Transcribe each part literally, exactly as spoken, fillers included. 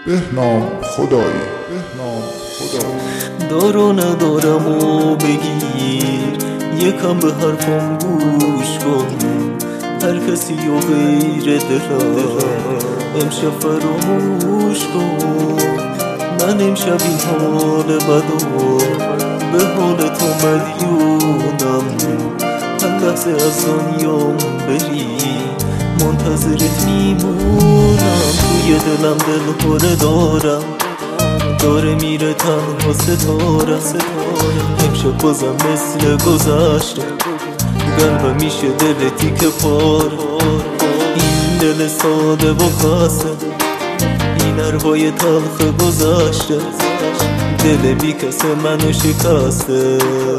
بهنام خدایی بهنام خدایی دار و ندارم و بگیر، یکم به حرفم گوش کن. هر کسی و غیر دلم امشب فراموش کن. من امشب این حال بدو به حال تو مدیونم. هر لحظه از دنیام بری منتظرت میمونم. توی دلم دل خوره دارم، داره میره تنها ستاره. امشب بازم مثل گذشته قلبم میشه دل تیکه پاره. این دل ساده و خسته، این ارهای تلخ گذشته، دل بی کس منو شکسته.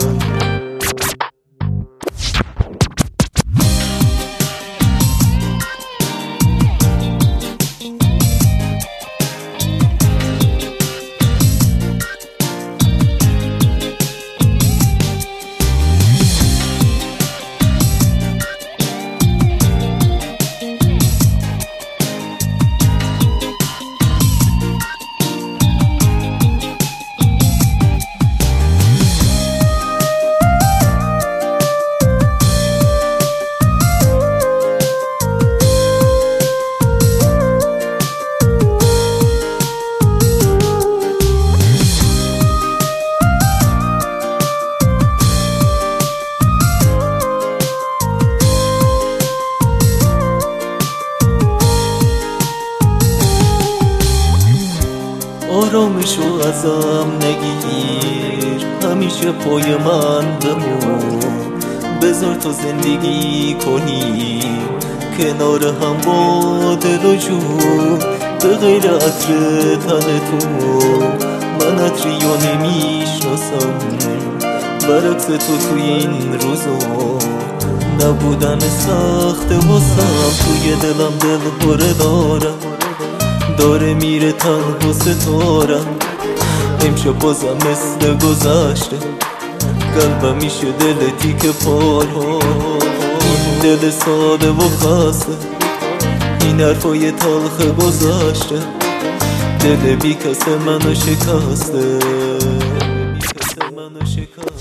آرامشو ازم نگیر، همیشه پای من بمون. بذار تو زندگی کنی کنار هم با دل و جون. به غیر عطر تن تو من عطریو نمیشناسم. برعکس تو توی این روزا نبودن سخت واسم. توی دلم دل خوره دارم، داره میره تنها ستارم. امشب بازم مثل گذشته قلبم میشه دل تیکه پاره. این دل ساده و خسته، این حرفای تلخ گذشته، دل بی کس منو شکسته.